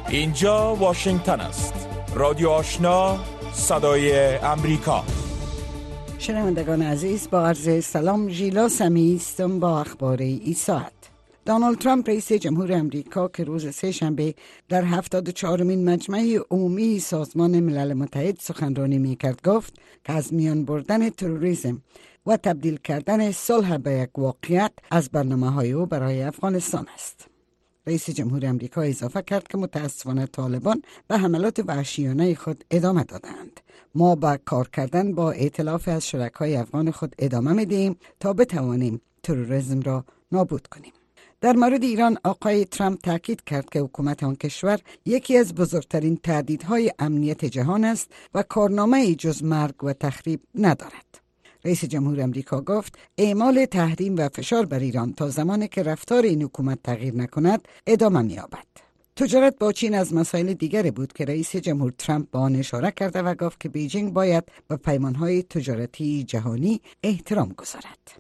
اینجا واشنگتن است. رادیو آشنا، صدای امریکا. شنوندگان عزیز، با عرض سلام، ژیلا سمی هستم با اخبار این ساعت. دونالد ترامپ رئیس جمهور امریکا که روز سه‌شنبه در 74مین مجمع عمومی سازمان ملل متحد سخنرانی می‌کرد گفت که از میان بردن تروریسم و تبدیل کردن صلح به یک واقعیت از برنامه‌های او برای افغانستان است. رئیس جمهور امریکا اضافه کرد که متاسفانه طالبان به حملات وحشیانه خود ادامه دادند. ما با کار کردن با ائتلاف از شرکای افغان خود ادامه میدیم تا بتوانیم تروریسم را نابود کنیم. در مورد ایران، آقای ترامپ تاکید کرد که حکومت آن کشور یکی از بزرگترین تهدیدهای امنیت جهان است و کارنامه‌ای جز مرگ و تخریب ندارد. رئیس جمهور امریکا گفت اعمال تحریم و فشار بر ایران تا زمانی که رفتار این حکومت تغییر نکند ادامه می‌یابد. تجارت با چین از مسائل دیگری بود که رئیس جمهور ترامپ با آن اشاره کرده و گفت که بیجینگ باید به پیمان‌های تجارتی جهانی احترام گذارد.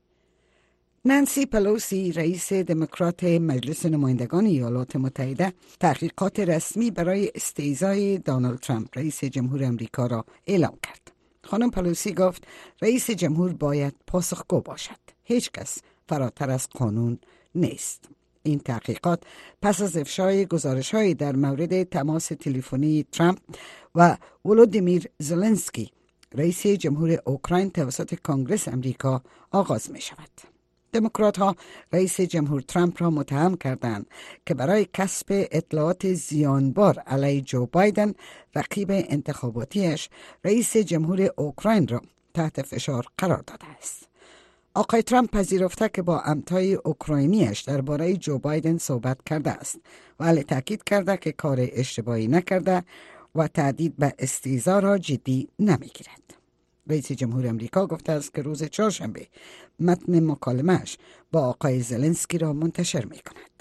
نانسی پلوسی، رئیس دموکرات مجلس نمایندگان ایالات متحده، تحقیقات رسمی برای استیضای دونالد ترامپ رئیس جمهور امریکا را اعلام کرد. خانم پلوسی گفت رئیس جمهور باید پاسخگو باشد. هیچ کس فراتر از قانون نیست. این تحقیقات پس از افشای گزارش‌های در مورد تماس تلفنی ترامپ و ولودیمیر زلنسکی، رئیس جمهور اوکراین، توسط کنگره امریکا آغاز می شود. دموکرات ها رئیس جمهور ترامپ را متهم کردند که برای کسب اطلاعات زیانبار علیه جو بایدن، رقیب انتخاباتیش، رئیس جمهور اوکراین را تحت فشار قرار داده است. آقای ترامپ پذیرفته که با امتای اوکراینیش درباره جو بایدن صحبت کرده است، ولی تاکید کرده که کار اشتباهی نکرده و تهدید به استیضا را جدی نمیگیرد. رئیس جمهور امریکا گفته است که روز چهارشنبه متن مکالمه‌اش با آقای زلنسکی را منتشر می کند.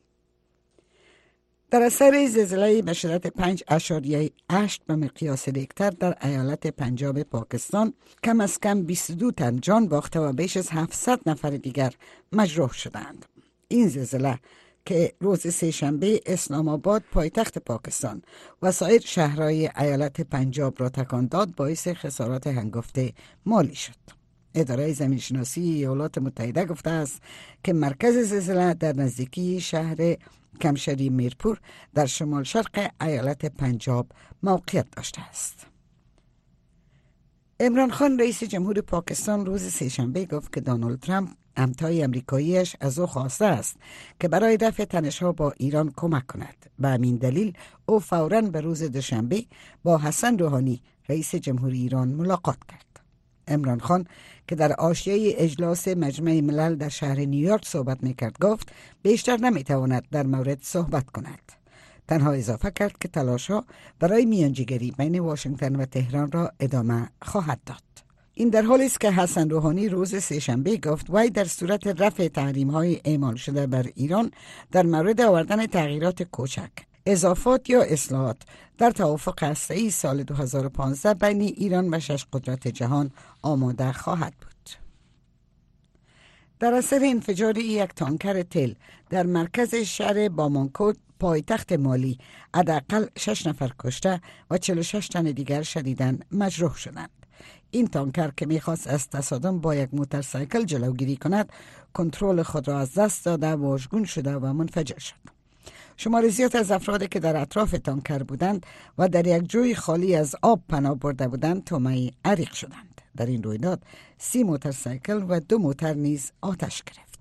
در اثر زلزله به شدت 5.8 به مقیاس ریکتر در ایالت پنجاب پاکستان، کم از کم 22 تن جان باخته و بیش از 700 نفر دیگر مجروح شدند. این زلزله که روز سه‌شنبه اسلام آباد، پایتخت پاکستان، و سایر شهرهای ایالت پنجاب را تکان داد، باعث خسارات هنگفته مالی شد. اداره زمینشناسی ایالات متحده گفته است که مرکز زلزله در نزدیکی شهر کمشری میرپور در شمال شرق ایالت پنجاب موقعیت داشته است. عمران خان، رئیس جمهور پاکستان، روز سه‌شنبه گفت که دونالد ترامپ، همتای امریکاییش، از او خواسته است که برای دفع تنش‌ها با ایران کمک کند. به همین دلیل او فوراً به روز دوشنبه با حسن روحانی، رئیس جمهوری ایران، ملاقات کرد. عمران خان که در حاشیه اجلاس مجمع ملل در شهر نیویورک صحبت می‌کرد گفت بیشتر نمی‌تواند در مورد صحبت کند. تنها اضافه کرد که تلاش‌ها برای میانجیگری بین واشنگتن و تهران را ادامه خواهد داد. این در حالی است که حسن روحانی روز سه‌شنبه گفت وی در صورت رفع تحریم‌های اعمال شده بر ایران در مورد آوردن تغییرات کوچک، اضافات یا اصلاحات در توافق هسته‌ای سال 2015 بین ایران و 6 قدرت جهان آماده خواهد بود. در اثر انفجار یک تانکر تل در مرکز شهر بامانکو، پایتخت مالی، حداقل 6 نفر کشته و 46 تن دیگر شدیداً مجروح شدند. این تانکر که میخواست از تصادم با یک موتورسایکل جلوگیری کند، کنترل خود را از دست داده، واژگون شده و منفجر شد. شمار زیاد از افرادی که در اطراف تانکر بودند و در یک جوی خالی از آب پناه برده بودند طومه‌ای عریق شدند. در این رویداد 30 موتورسایکل و 2 موتر نیز آتش گرفت.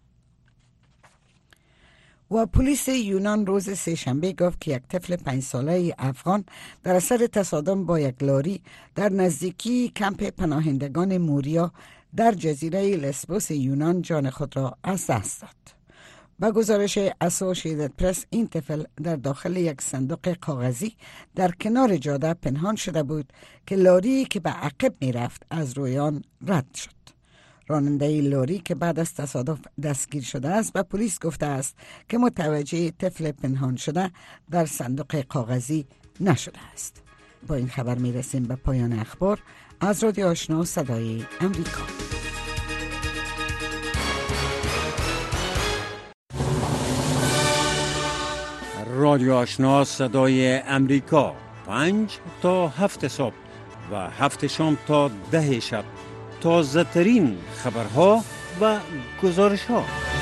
و پلیس یونان روز سه‌شنبه گفت که یک طفل 5 ساله افغان در اثر تصادم با یک لاری در نزدیکی کمپ پناهندگان موریا در جزیره لسبوس یونان جان خود را از دست داد. با گزارش اسوسییتد پرس، این طفل در داخل یک صندوق کاغذی در کنار جاده پنهان شده بود که لاری که به عقب می رفت از روی آن رد شد. راننده لاری که بعد از تصادف دستگیر شده است به پلیس گفته است که متوجه طفل پنهان شده در صندوق کاغذی نشده است. با این خبر می رسیم به پایان اخبار از رادیو آشنا صدای امریکا. رادیو آشنا صدای امریکا 5 تا 7 صبح و 7 شام تا 10 شب تازه ترین خبرها و گزارش‌ها.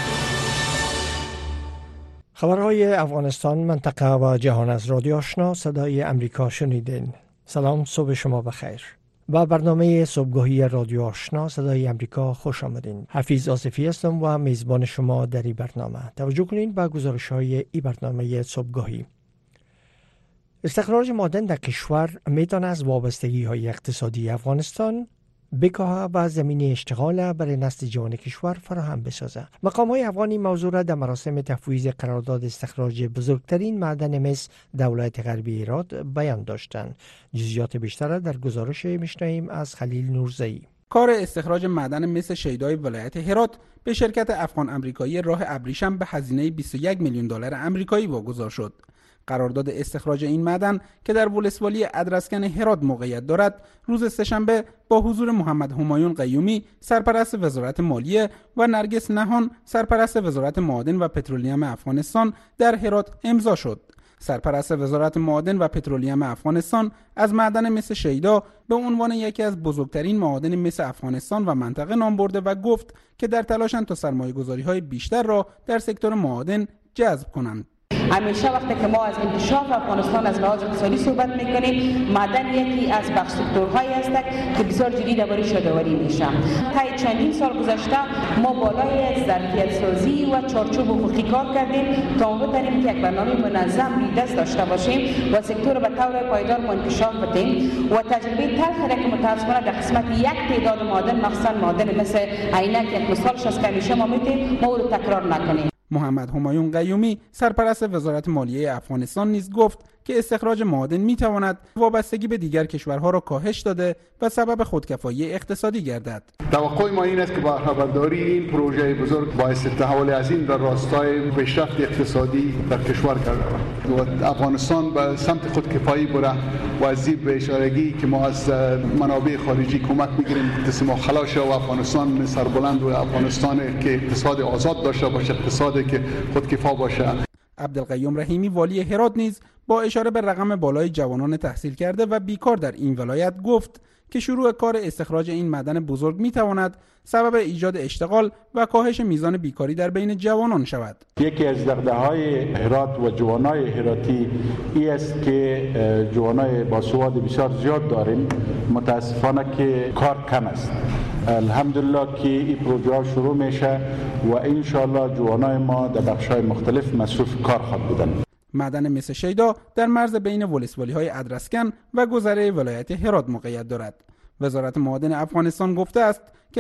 خبرهای افغانستان، منطقه و جهان از رادیو آشنا صدای امریکا شنیدین. سلام، صبح شما بخیر. با برنامه صبحگاهی رادیو آشنا صدای امریکا خوش آمدین. حفیظ آصفی هستم و میزبان شما در این برنامه. توجه کنین به گزارش‌های این برنامه صبحگاهی. استخراج معدن در کشور میتونه از وابستگی‌های اقتصادی افغانستان بکاها و زمینه اشتغال برای نسل جوان کشور فراهم بسازه. مقام‌های افغانی موضوع را در مراسم تفویض قرارداد استخراج بزرگترین معدن مس در ولایت غربی هرات بیان داشتند. جزئیات بیشتر در گزارش میشنویم از خلیل نورزئی. کار استخراج معدن مس شیدای ولایت هرات به شرکت افغان امریکایی راه ابریشم به هزینه 21 میلیون دلار آمریکایی واگذار شد. قرارداد استخراج این معدن که در ولسوالی ادرسکن هرات موقعیت دارد، روز سه‌شنبه با حضور محمد همایون قیومی سرپرست وزارت مالیه و نرگس نهان سرپرست وزارت معادن و پترولیم افغانستان در هرات امضا شد. سرپرست وزارت معادن و پترولیم افغانستان از معدن مس شیدا به عنوان یکی از بزرگترین معادن مس افغانستان و منطقه نام برده و گفت که در تلاشند تا سرمایه‌گذاری‌های بیشتر را در سکتور معادن جذب کنند. همیشه وقتی که ما از انکشاف افغانستان از لحاظ اقتصادی صحبت میکنیم، معدن یکی از بخش سکتورهایی است که بسیار جدی درباره‌اش یادآوری میشه. طی چندین سال گذشته ما بالای ظرفیت سازی و چارچوب حقوقی کار کردیم تا بتوانیم که یک برنامه منظم ریدست داشته باشیم و سکتور به طور پایدار انکشاف بدیم و تجربه تلخی که متأسفانه در قسمت یک تعداد معادن، مخصوصا معادن مثل عینک یک مثالش است که همیشه ما میتونیم ما رو تکرار نکنیم. محمد همایون قیومی سرپرست وزارت مالیه افغانستان نیز گفت که استخراج معادن میتواند وابستگی به دیگر کشورها را کاهش داده و سبب خودکفایی اقتصادی گردد. توقع ما این است که با خبرداری این پروژه بزرگ باعث تحول عظیم در راستای پیشرفت اقتصادی در کشور کرده و افغانستان به سمت خودکفایی بره و از زیر به اشارگی که ما از منابع خارجی کمک میگیریم دست ما خلاص و افغانستان سربلند و افغانستان که اقتصاد آزاد داشته باشه، اقتصادی که خودکفا باشه. عبدالقیوم رحیمی والی هرات نیز با اشاره به رقم بالای جوانان تحصیل کرده و بیکار در این ولایت گفت که شروع کار استخراج این معدن بزرگ میتواند سبب ایجاد اشتغال و کاهش میزان بیکاری در بین جوانان شود. یکی از دغدغه‌های هرات و جوانای هراتی این است که جوانای باسواد بسیار زیاد داریم، متاسفانه که کار کم است. الحمدلله که این پروژه شروع میشه و ان شاء الله جوانای ما در بخش‌های مختلف مصروف کار خواهند بودن. معدن مس شیدا در مرز بین ولسوالی‌های ادرسکن و گذره ولایت هرات موقعیت دارد. وزارت معادن افغانستان گفته است که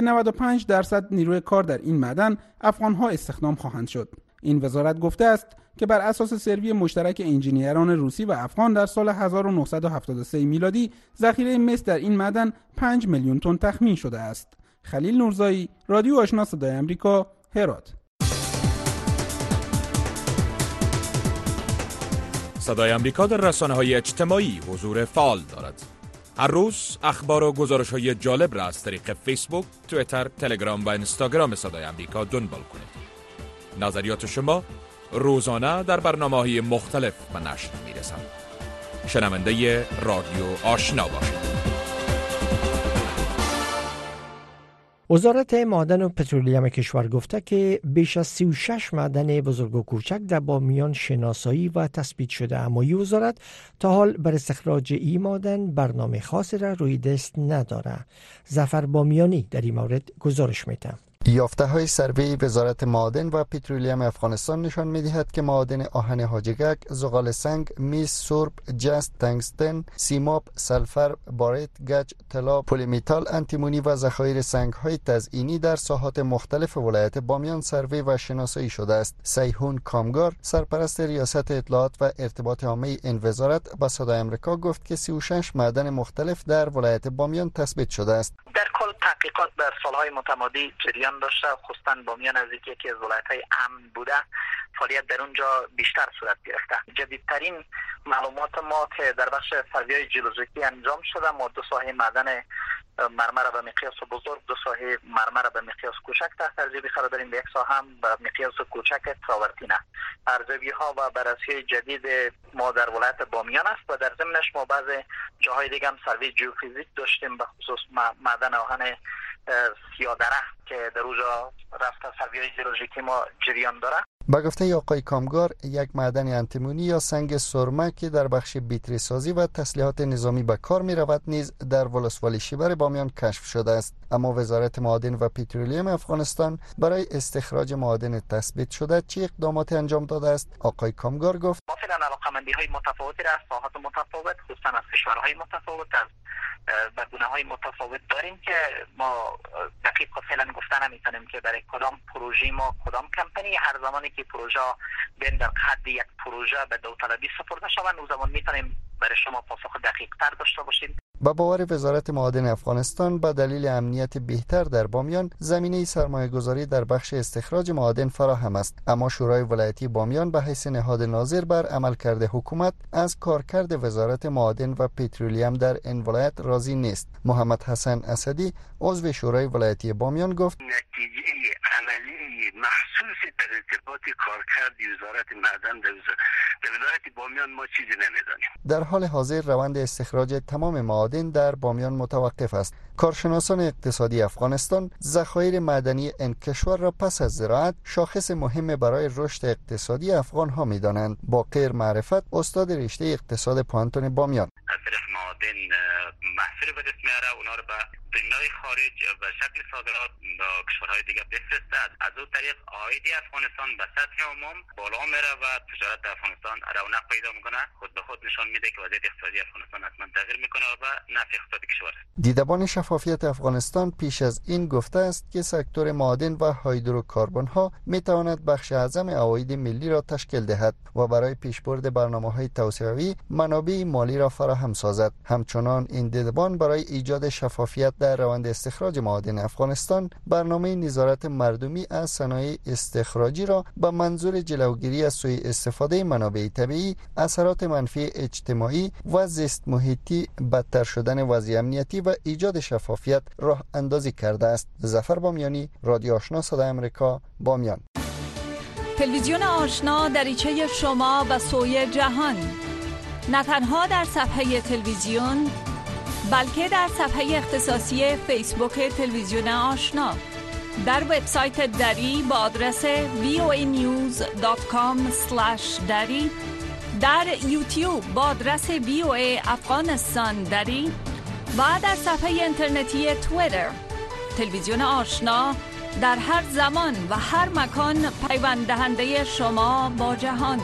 95% نیروی کار در این معدن افغان‌ها استخدام خواهند شد. این وزارت گفته است که بر اساس سروی مشترک انجینیران روسی و افغان در سال 1973 میلادی ذخیره مس در این معدن 5 میلیون تن تخمین شده است. خلیل نورزئی، رادیو آشنا صدای امریکا، هرات. صدای امریکا در رسانه‌های اجتماعی حضور فعال دارد. هر روز اخبار و گزارش‌های جالب را از طریق فیسبوک، توییتر، تلگرام و اینستاگرام صدای امریکا دنبال کنید. نظریات شما روزانه در برنامه‌های مختلف به نشر می‌رسند. شنونده رادیو آشنا باشید. وزارت معدن و پترولیم کشور گفته که بیش از 36 معدن بزرگ و کوچک در بامیان شناسایی و تثبیت شده، اما این وزارت تا حال بر استخراج این معدن برنامه خاصی را روی دست نداره. ظفر بامیانی در این مورد گزارش میده. یافته‌های سروی وزارت معادن و پترولیم افغانستان نشان می‌دهد که معادن آهن حاجگک، زغال سنگ، میس، سرب، جست، تنگستن، سیماب، سلفر، باریت، گچ، طلا، پلی‌متال، انتیمونی و ذخایر سنگ‌های تزئینی در ساحات مختلف ولایت بامیان سروی و شناسایی شده است. سیحون کامگار، سرپرست ریاست اطلاعات و ارتباط عامه این وزارت به صدای آمریکا گفت که 36 معدن مختلف در ولایت بامیان تثبیت شده است. در کل تحقیقات در سالهای متمادی جریان داشته، خصوصا بامیان از یکی از ولایت‌های امن بوده، فعالیت در اونجا بیشتر صورت گرفته. جدیدترین معلومات ما که در بخش سروی‌های ژئولوژیکی انجام شده، ما 2 ساحه معدن مرمر به مقیاس بزرگ، 2 ساحه مرمر به مقیاس کوچک تحت ارزیابی قرار داریم، به یک ساحه هم به مقیاس کوچک تراورتینه. ارزیابی ها و بررسی جدید ما در ولایت بامیان است و در ضمنش ما بعض جاهای دیگه هم سرویس ژئوفیزیک داشتیم، به خصوص معدن آهن سیادره که در اونجا رفت سروی‌های ژئولوژیکی ما جریان داره. با گفته آقای کامگار، یک معدن انتیمونی یا سنگ سرمه که در بخش بیتری سازی و تسلیحات نظامی به کار می رود نیز در ولسوالی شیبر بامیان کشف شده است. اما وزارت معادن و پترولیوم افغانستان برای استخراج معادن تثبیت شده چه اقداماتی انجام داده است؟ آقای کامگار گفت ما فعلا علاقه‌مندی‌های متفاوتی را از ساحات متفاوت، خصوصا از کشورهای متفاوت، از گونه‌های متفاوت داریم که ما دقیق فعلا گفتن نمی‌تونیم که برای کدام پروژه ما کدام کمپانی، هر زمانی که پروژه بین در حد یک پروژه به داوطلبی سپرده شود اون زمان می‌تونیم برای شما پاسخ دقیق‌تر داشته باشیم. با باور وزارت معادن افغانستان به دلیل امنیت بهتر در بامیان زمینه سرمایه‌گذاری در بخش استخراج معادن فراهم است، اما شورای ولایتی بامیان به حیث نهاد ناظر بر عملکرد حکومت از کارکرد وزارت معادن و پترولیوم در این ولایت راضی نیست. محمد حسن اسدی عضو شورای ولایتی بامیان گفت نتیجه عملی محسوس در ارتباط کارکرد وزارت معدن در ولایت بامیان ما چیزی نمی‌دانیم. در حال حاضر روند استخراج تمام معادن در بامیان متوقف است. کارشناسان اقتصادی افغانستان ذخایر معدنی این کشور را پس از زراعت شاخص مهم برای رشد اقتصادی افغان ها می‌دانند. باقر معرفت، استاد رشته اقتصاد پوهنتون بامیان: از طریق معادن محصول به دست میاره، اونا رو به دنیای خارج به شکل صادرات به کشورهای دیگه بفرستد. از اون طریق عاید افغانستان به سطح عموم بالا میره و تجارت افغانستان رونق پیدا میکنه. خود به خود نشان میده که وضعیت اقتصادی افغانستان حتما تغییر میکنه و به نفع اقتصادی کشور است. دیدبان شفافیت افغانستان پیش از این گفته است که سکتور معادن و هیدروکاربن ها میتواند بخش اعظم عواید ملی را تشکیل دهد و برای پیشبرد برنامه‌های توسعه‌ای منابع مالی را فراهم سازد. همچنان این دیدبان برای ایجاد شفافیت در روند استخراج معادن افغانستان برنامه نظارت مردمی از صنایع استخراجی را به منظور جلوگیری از سوء استفاده منابع طبیعی، اثرات منفی اجتماعی و زیست محیطی، بدتر شدن وضع امنیتی و ایجاد شفافیت راه اندازی کرده است. ظفر بامیانی، رادیو آشنا صدای آمریکا، بامیان. تلویزیون آشنا دریچه شما به سوی جهان، نه تنها در صفحه تلویزیون بلکه در صفحه اختصاصی فیسبوک تلویزیون آشنا، در وبسایت دری با آدرس voanews.com/dari، در یوتیوب با آدرس VOA افغانستان دری و در صفحه اینترنتی توییتر. تلویزیون آشنا در هر زمان و هر مکان پیوند دهنده شما با جهان.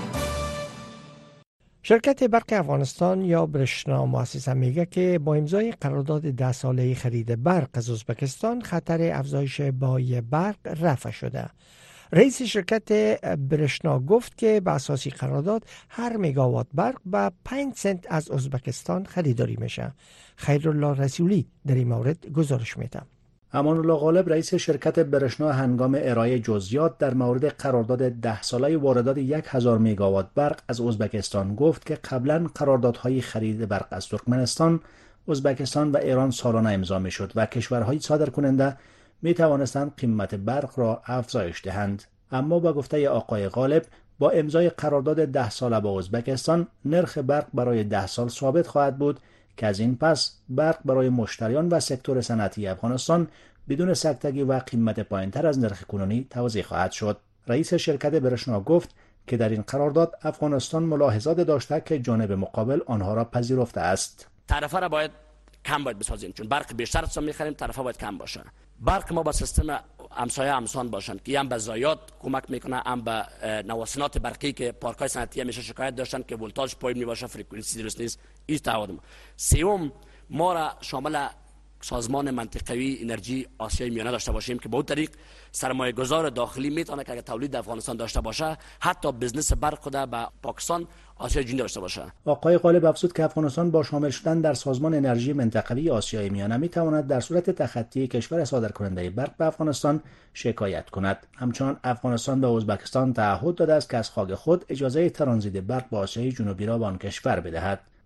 شرکت برق افغانستان یا برشنا مؤسسه میگه که با امضای قرارداد 10 ساله خرید برق از ازبکستان خطر افزایش بهای برق رفع شده. رئیس شرکت برشنا گفت که به اساس قرارداد هر مگاوات برق به 5 سنت از ازبکستان خریداری میشه. خیرالله رسولی در این مورد گزارش میده. امان الله غالب رئیس شرکت برشنا هنگام ارائه جزئیات در مورد قرارداد 10 ساله واردات 1000 مگاوات برق از ازبکستان گفت که قبلا قراردادهای خرید برق از ترکمنستان، ازبکستان و ایران سالانه امضا میشد و کشورهای صادرکننده می توانستند قیمت برق را افزایش دهند. اما با گفته آقای غالب با امضای قرارداد 10 ساله با ازبکستان نرخ برق برای 10 سال ثابت خواهد بود که از این پس برق برای مشتریان و سکتور صنعتی افغانستان بدون سکتگی و قیمت پایین‌تر از نرخ کنونی توزیع خواهد شد. رئیس شرکت برشنا گفت که در این قرارداد افغانستان ملاحظات داشته که جانب مقابل آنها را پذیرفته است. طرفه را باید کم بسازیم، چون برق بیشتر از می‌خریم، طرفه باید کم باشه. برق ما با سیستم همسایه همسان باشن که هم به ضایعات کمک میکنه، هم به نوسانات برقی که پارک‌های صنعتی همیشه شکایت داشتن که ولتاژ پایین میباشه، فرکانسی درست نیست. این تعهد ما. سوم، ما را شامل سازمان منطقوی انرژی آسیای میانه داشته باشیم که به اون طریق سرمایه گذار داخلی میتونه که اگر تولید افغانستان داشته باشه حتی بزنس برق خود به پاکستان آسیای جنوبی داشته باشه. آقای غالب افزود که افغانستان با شامل شدن در سازمان انرژی منطقوی آسیای میانه میتواند در صورت تخطی کشور صادرکننده برق به افغانستان شکایت کند. همچنان افغانستان به ازبکستان تعهد داده است که از خاک خود اجازه ترانزیت برق به آسیای جنوبی را به آن کشور بدهد.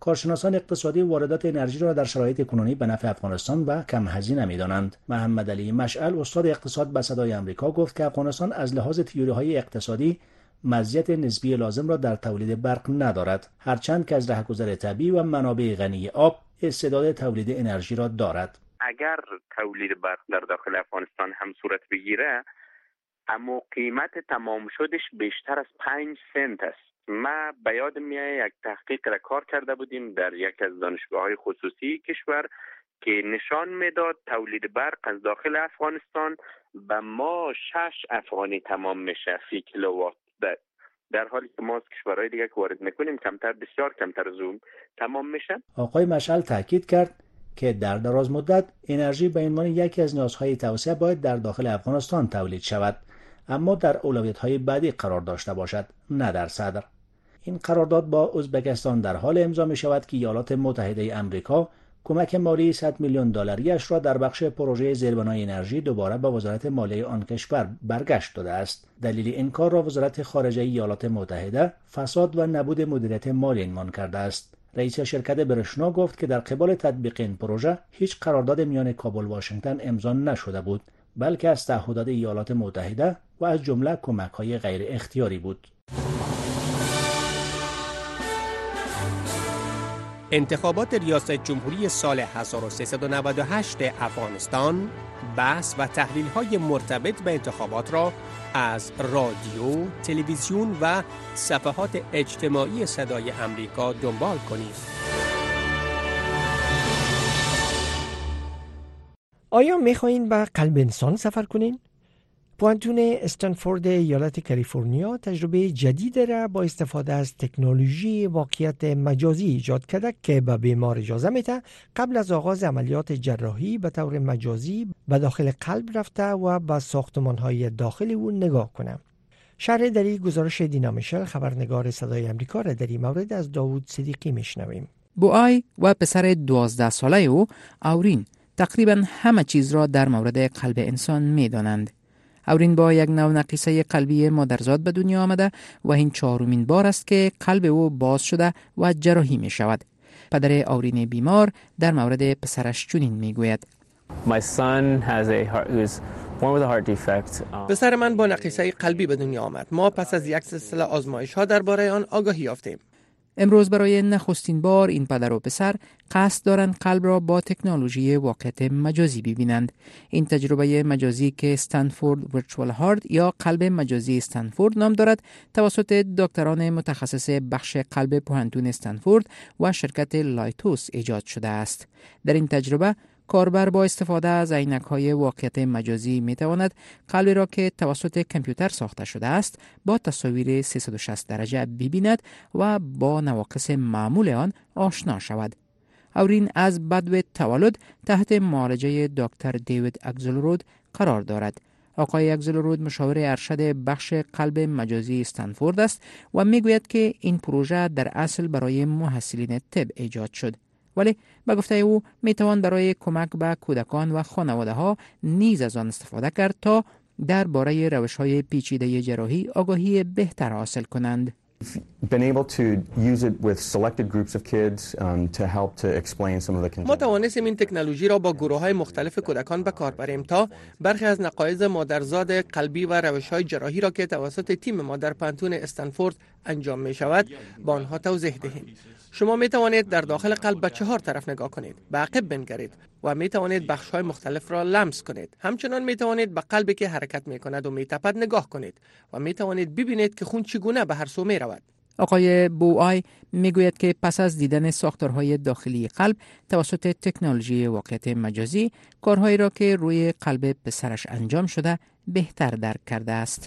کارشناسان اقتصادی واردات انرژی را در شرایط کنونی به نفع افغانستان و کم هزینه می‌دانند. محمد علی مشعل استاد اقتصاد به صدای آمریکا گفت که افغانستان از لحاظ تئوری‌های اقتصادی مزیت نسبی لازم را در تولید برق ندارد، هرچند که از رهگذر طبیعی و منابع غنی آب استعداد تولید انرژی را دارد. اگر تولید برق در داخل افغانستان هم صورت بگیره، اما قیمت تمام شدش بیشتر از 5 سنت است. ما به یاد میاد یک تحقیق را کار کرده بودیم در یک از دانشگاه‌های خصوصی کشور که نشان میداد تولید برق از داخل افغانستان به ما 6 افغانی تمام میشه فی کیلووات، در حالی که ما از کشورهای دیگه که وارد میکنیم بسیار کمتر از اون تمام میشه. آقای مشعل تاکید کرد که در دراز مدت انرژی به عنوان یکی از نیازهای توسعه باید در داخل افغانستان تولید شود، اما در اولویت‌های بعدی قرار داشته باشد، نه در صدر. این قرارداد با ازبکستان در حال امضا می شود که ایالات متحده آمریکا کمک مالی 100 میلیون دلاری را در بخش پروژه زیربنای انرژی دوباره به وزارت مالیه آن کشور برگشت داده است. دلیل این کار را وزارت خارجه ایالات متحده فساد و نبود مدیریت مالی عنوان کرده است. رئیس شرکت برشنا گفت که در قبال تطبیق این پروژه هیچ قرارداد میان کابل و واشنگتن امضا نشده بود، بلکه از تعهدات ایالات متحده و از جمله کمک‌های غیر اختیاری بود. انتخابات ریاست جمهوری سال 1398 افغانستان، بحث و تحلیل‌های مرتبط به انتخابات را از رادیو، تلویزیون و صفحات اجتماعی صدای آمریکا دنبال کنید. آیا می‌خواهید به قلب انسان سفر کنین؟ پوانتون استنفورد ایالت کالیفرنیا تجربه جدید را با استفاده از تکنولوژی واقعیت مجازی ایجاد کرده که به بیمار اجازه میده قبل از آغاز عملیات جراحی به طور مجازی به داخل قلب رفته و به ساختمان‌های داخل او نگاه کنه. شرح در این گزارش دینا میشل خبرنگار صدای آمریکا را در این مورد از داوود صدیقی میشنویم. بوآی و پسر 12 ساله او آورین تقریبا همه چیز را در مورد قلب انسان میدانند. آورین با یک نونقیصه قلبی مادرزاد به دنیا آمده و این 4مین بار است که قلب او باز شده و جراحی می شود. پدر آورین بیمار در مورد پسرش چنین می گوید: پسر من با نقیصه قلبی به دنیا آمد. ما پس از یک سلسله آزمایش ها درباره آن آگاهی یافتیم. امروز برای نخستین بار این پدر و پسر قصد دارند قلب را با تکنولوژی واقعیت مجازی ببینند. این تجربه مجازی که استنفورد ورچوال هارت یا قلب مجازی استنفورد نام دارد توسط دکتران متخصص بخش قلب پوهنتون استنفورد و شرکت لایتوس ایجاد شده است. در این تجربه کاربر با استفاده از عینک‌های واقعیت مجازی می‌تواند قلبی را که توسط کامپیوتر ساخته شده است با تصاویر 360 درجه ببیند و با نواقص معمول آن آشنا شود. آورین از بدو تولد تحت معالجه دکتر دیوید اگزلرود قرار دارد. آقای اگزلرود مشاور ارشد بخش قلب مجازی استنفورد است و میگوید که این پروژه در اصل برای محصلین طب ایجاد شد، ولی به گفته او میتوان برای کمک به کودکان و خانواده ها نیز از آن استفاده کرد تا درباره روش‌های پیچیده جراحی آگاهی بهتر حاصل کنند. ما توانستیم این تکنولوژی را با گروه‌های مختلف کودکان به کار بریم تا برخی از نقایض مادرزاد قلبی و روش‌های جراحی را که توسط تیم ما در پانتون استنفورد انجام می شود با آنها توضیح دهیم. شما می توانید در داخل قلب به 4 طرف نگاه کنید، به عقب بنگرید و می توانید بخش‌های مختلف را لمس کنید. همچنان می توانید به قلبی که حرکت می کند و می تپد نگاه کنید و می توانید ببینید که خون چگونه به هر سو می رود. آقای بوآی میگوید که پس از دیدن ساختارهای داخلی قلب توسط تکنولوژی واقعیت مجازی کارهایی را که روی قلب پسرش انجام شده بهتر درک کرده است.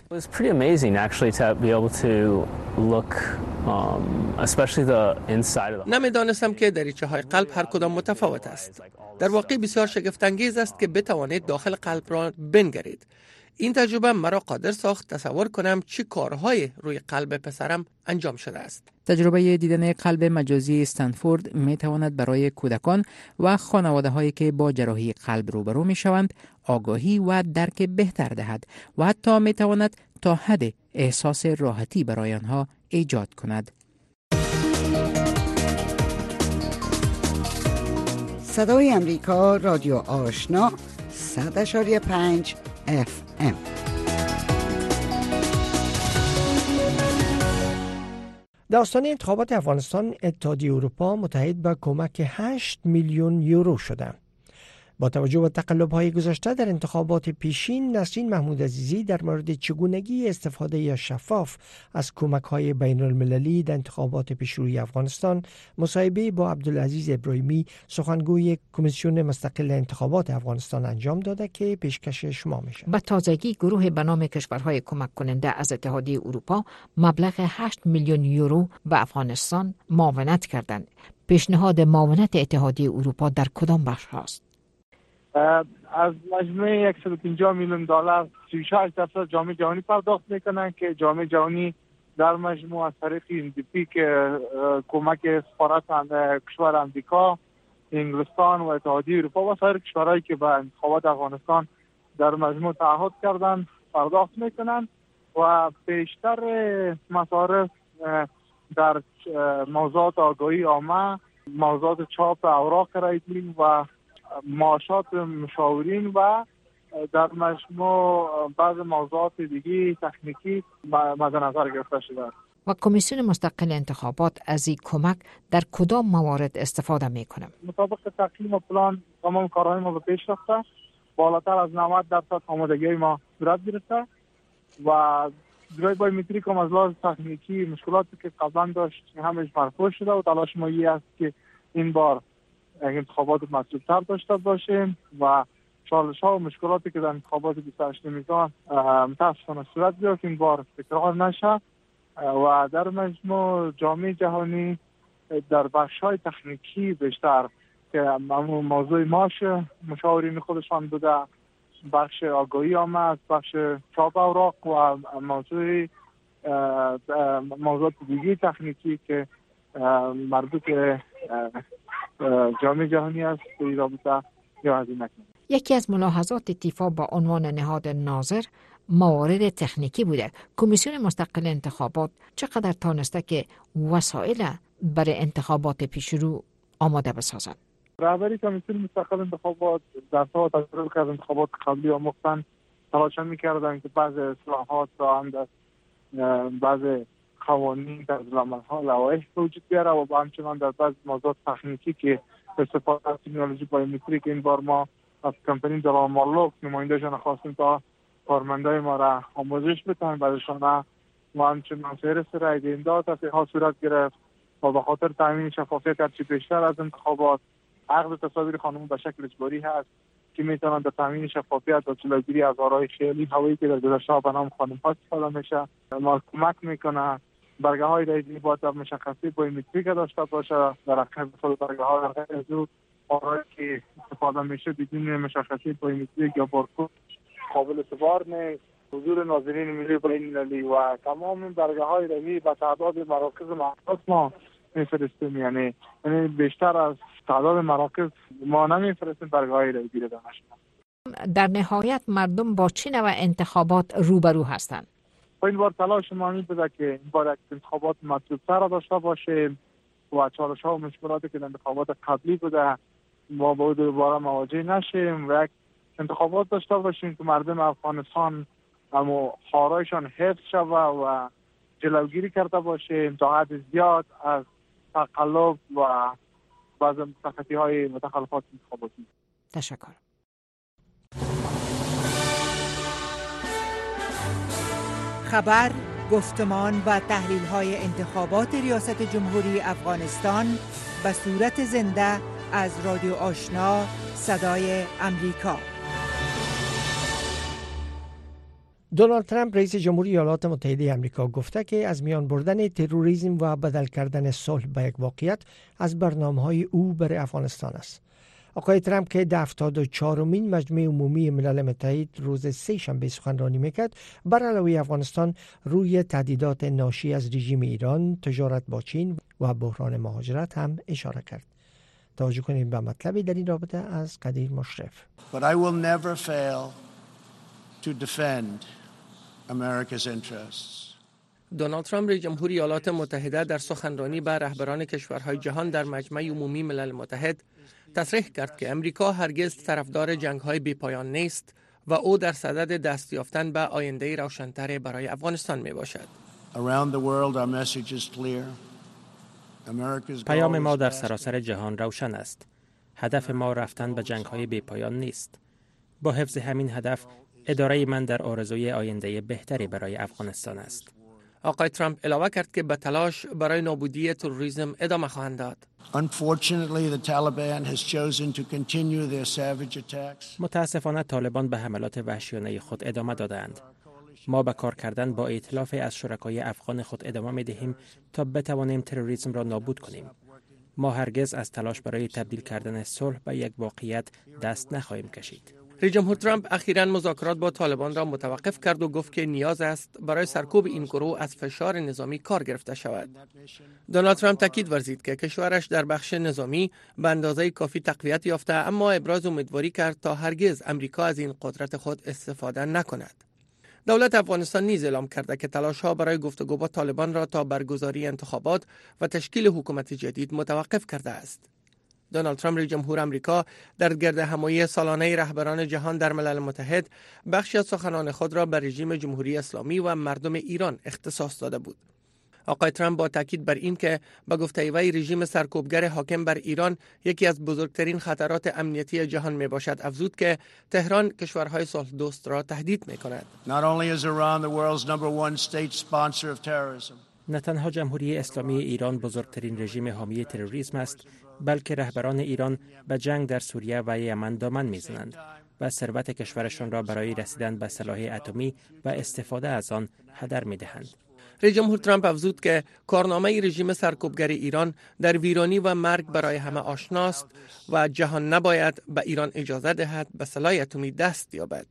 نمیدانستم که دریچه های قلب هر کدام متفاوت است. در واقع بسیار شگفت انگیز است که بتوانید داخل قلب را بنگرید. این تجربه مرا قادر ساخت تصور کنم چه کارهای روی قلب پسرم انجام شده است. تجربه دیدن قلب مجازی استنفورد می تواند برای کودکان و خانواده هایی که با جراحی قلب روبرو می شوند آگاهی و درک بهتر دهد و حتی می تواند تا حد احساس راحتی برای آنها ایجاد کند. صدای امریکا رادیو آشنا 100.5 FM. داستان انتخابات افغانستان، اتحادیه اروپا متحد به کمک 8 میلیون یورو شده. با توجه به تقلب‌های گذشته در انتخابات پیشین، نسرین محمود عزیزی در مورد چگونگی استفاده شفاف از کمک‌های بین‌المللی در انتخابات پیشروی افغانستان مصاحبه با عبدالعزیز ابراهیمی، سخنگوی کمیسیون مستقل انتخابات افغانستان انجام داده که پیشکش شما میشه. به تازگی گروه به نام کشورهای کمک کننده از اتحادیه اروپا مبلغ 8 میلیون یورو به افغانستان معاونت کردند. پیشنهاد معاونت اتحادیه اروپا در کدام بخش هست؟ از مجموعه 150 میلیون دلار 36% جامعه جهانی پرداخت میکنن که جامعه جهانی در مجموع از طریق UNDP که کمک سفارت کشور امریکا، انگلستان و اتحادیه اروپا و سایر کشورهایی که به انتخابات افغانستان در مجموع تعهد کردن پرداخت میکنن و بیشتر مصارف در موضوعات آگاهی عامه، موضوعات چاپ اوراق رایگیری و معاشات مشاورین و در مجموع بعض موضوعات دیگی تکنیکی مد نظر گرفته شده. و کمیسیون مستقل انتخابات از این کمک در کدام موارد استفاده میکنه؟ مطابق تقییم و پلان تمام کارهای ما به پیش رفته، بالاتر از 90% آمادگی ما صورت گرفته و جای بایومتریک هم از لحاظ تکنیکی مشکلاتی که قبلا داشت همش مرفوع شده و تلاش ما است که این بار انتخابات مطلوب‌تر داشته باشیم و چالش‌ها و مشکلاتی که در انتخابات 28 میزان متاسفانه صورت گرفت این بار تکرار نشه و در مجموع جامعه جهانی در بخش‌های تکنیکی بیشتر که موضوع ماشه مشاورین خودشان بوده، بخش آگاهی عامه است، بخش چاپ اوراق و موضوعات دیگه تکنیکی که مربوط به جامعه جهانی است به این رابطه یا هزینه کنید. یکی از ملاحظات اتفاق با عنوان نهاد ناظر موارد تکنیکی بوده. کمیسیون مستقل انتخابات چقدر تانسته که وسایل برای انتخابات پیشرو آماده بسازد؟ رهبری کمیسیون مستقل انتخابات در طور تجربه که از انتخابات قبلی آموختن تلاش می‌کردند که بعض اصلاحات را هم در بعض قوانین در عمل‌ها لوایح وجود بیاره و همچنان در بعض موضوعات تکنیکی که استفاده از تکنولوژی بایومتریک این بار ما از کمپانی دلار مارلوک نماینده‌شان خواستیم تا کارمندای ما را آموزش بدن بعدشان و همچنان فهرست رای دهنده تصحیحات صورت گرفت و به خاطر تامین شفافیت هرچی بیشتر از انتخابات عقد تصاویر خانم به شکل اجباری هست که میتونن در تامین شفافیت و جلوگیری از آرای خیالی هوایی که در گذشته به نام خانم ها استفاده میشه ما کمک میکنه. برگه های رایگیری باید در مشخصی بایومتریک داشته باشه در عقب خود برگه ها در غیر آرای که استفاده میشه بدون مشخصی بایومتریک یا بارکد قابل اعتبار نیست. حضور ناظرین ملی بین‌المللی و تمام برگه های رایگیری به تعداد مراکز مخصوص ما میفرستیم، یعنی بیشتر از تعداد مراکز ما نمیفرستیم برگه های رایگیری در نهایت مردم با چه نوع انتخابات روبرو هستند؟ این بار تلاش ما این بوده که این بار انتخابات مطلوب‌تر را داشته باشیم و چالش‌ها و مشکلاتی که در انتخابات قبلی بوده ما با دوباره مواجه نشیم و یک انتخابات داشته باشیم که مردم افغانستان اما خارایشان حفظ شوه و جلوگیری کرده باشیم تا حد زیاد از تقلب و بعض تخطی‌های متخلفات انتخاباتی. تشکر. خبر، گفتمان و تحلیل‌های انتخابات ریاست جمهوری افغانستان به صورت زنده از رادیو آشنا صدای امریکا. دونالد ترامپ رئیس جمهوری ایالات متحده آمریکا گفته که از میان بردن تروریسم و بدل کردن صلح به یک واقعیت از برنامه‌های او برای افغانستان است. آقای ترامپ که در 74مین مجمع عمومی ملل متحد روز سه‌شنبه سخنرانی میکرد بر علیه افغانستان روی تهدیدات ناشی از رژیم ایران، تجارت با چین و بحران مهاجرت هم اشاره کرد. توجه کنید به مطلبی در این رابطه از قدیر مشرف. But I will never fail to defend America's interests. دونالد ترامپ رئیس جمهوری ایالات متحده در سخنرانی به رهبران کشورهای جهان در مجمع عمومی ملل متحد تصریح کرد که امریکا هرگز طرفدار جنگ‌های بی‌پایان نیست و او در صدد دست یافتن به آینده روشن‌تر برای افغانستان میباشد. پیام ما در سراسر جهان روشن است. هدف ما رفتن به جنگ‌های بی‌پایان نیست. با حفظ همین هدف، اداره من در آرزوی آینده بهتری برای افغانستان است. آقای ترامپ علاوه کرد که به تلاش برای نابودی تروریسم ادامه خواهند داد. متاسفانه طالبان به حملات وحشیانه خود ادامه دادند. ما به کار کردن با ائتلاف از شرکای افغان خود ادامه می دهیم تا بتوانیم تروریسم را نابود کنیم. ما هرگز از تلاش برای تبدیل کردن صلح به یک واقعیت دست نخواهیم کشید. رئیس جمهور ترامپ اخیراً مذاکرات با طالبان را متوقف کرد و گفت که نیاز است برای سرکوب این گروه از فشار نظامی کار گرفته شود. دونالد ترامپ تاکید ورزید که کشورش در بخش نظامی به اندازه کافی تقویت یافته، اما ابراز امیدواری کرد تا هرگز امریکا از این قدرت خود استفاده نکند. دولت افغانستان نیز اعلام کرده که تلاش‌ها برای گفتگو با طالبان را تا برگزاری انتخابات و تشکیل حکومت جدید متوقف کرده است. دونالد ترامپ رئیس جمهور آمریکا در گرد همایی سالانه رهبران جهان در ملل متحد بخشی از سخنان خود را به رژیم جمهوری اسلامی و مردم ایران اختصاص داده بود. آقای ترامپ با تاکید بر این که به گفته وی رژیم سرکوبگر حاکم بر ایران یکی از بزرگترین خطرات امنیتی جهان می باشد، افزود که تهران کشورهای صلح دوست را تهدید می کند. نه تنها جمهوری اسلامی ایران بزرگترین رژیم حامی تروریسم است، بلکه رهبران ایران به جنگ در سوریه و یمن دامن میزنند و ثروت کشورشان را برای رسیدن به سلاح اتمی و استفاده از آن هدر میدهند. رئیس جمهور ترامپ افزود که کارنامه رژیم سرکوبگر ایران در ویرانی و مرگ برای همه آشناست و جهان نباید به ایران اجازه دهد به سلاح اتمی دست یابد.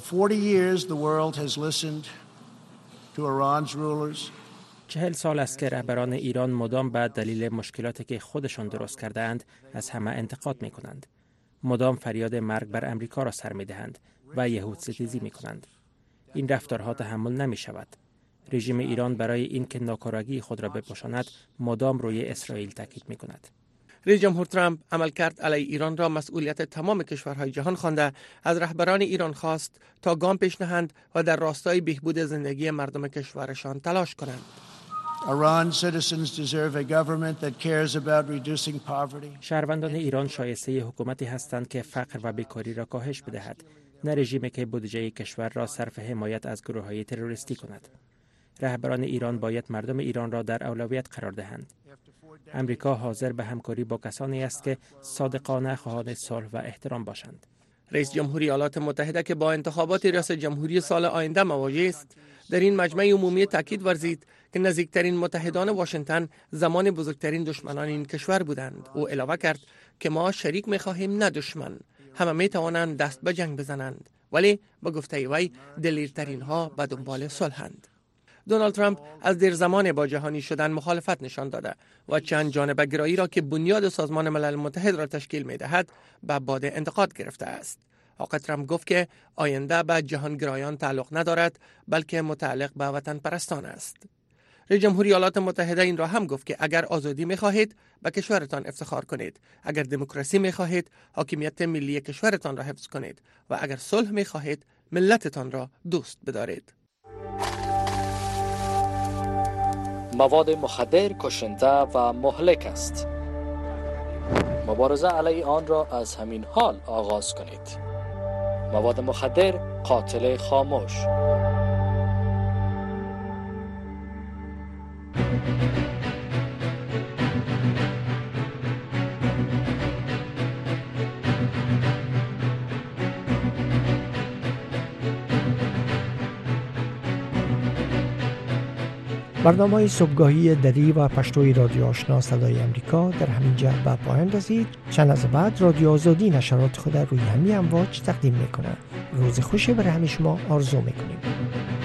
40 سال است که رهبران ایران مدام به دلیل مشکلاتی که خودشان درست کرده‌اند از همه انتقاد می‌کنند. مدام فریاد مرگ بر امریکا را سر می‌دهند و یهودستیزی می‌کنند. این رفتارها تحمل نمی‌شود. رژیم ایران برای اینکه ناکارآگی خود را بپوشاند مدام روی اسرائیل تاکید می‌کند. رئیس جمهور ترامپ عملکرد علیه ایران را مسئولیت تمام کشورهای جهان خوانده، از رهبران ایران خواست تا گام پیش نهند و در راستای بهبود زندگی مردم کشورشان تلاش کنند. شهروندان ایران شایسته حکومتی هستند که فقر و بیکاری را کاهش بدهد، نه رژیمی که بودجه کشور را صرف حمایت از گروه‌های تروریستی کند. رهبران ایران باید مردم ایران را در اولویت قرار دهند. امریکا حاضر به همکاری با کسانی است که صادقانه خواهان صلح و احترام باشند. رئیس جمهوری ایالات متحده که با انتخابات ریاست جمهوری سال آینده مواجه است، در این مجمع عمومی تاکید ورزید که نزدیکترین متحدان واشنگتن زمان بزرگترین دشمنان این کشور بودند. او علاوه کرد که ما شریک می‌خواهیم نه دشمن. همه می‌توانند دست به جنگ بزنند، ولی با گفته وی دلیرترین ها به دنبال صلحند. دونالد ترامپ از دیر زمان با جهانی شدن مخالفت نشان داده و چند جانبه گرایی را که بنیاد سازمان ملل متحد را تشکیل می‌دهد به باد انتقاد گرفته است. آقای ترامپ گفت که آینده به جهانگرایان تعلق ندارد، بلکه متعلق به وطن پرستان است. رئیس جمهور ایالات متحده این را هم گفت که اگر آزادی می‌خواهید به کشورتان افتخار کنید، اگر دموکراسی می‌خواهید حاکمیت ملی کشورتان را حفظ کنید و اگر صلح می‌خواهید ملتتان را دوست بدارید. مواد مخدر کشنده و مهلک است. مبارزه علیه آن را از همین حال آغاز کنید. مواد مخدر قاتل خاموش. برنامه صبحگاهی دری و پشتوی رادیو آشنا صدای امریکا در همین جا به پایان رسید. چند از بعد رادیو آزادی نشرات خود روی همین امواج تقدیم میکنه. روز خوشی برای همه شما آرزو میکنیم.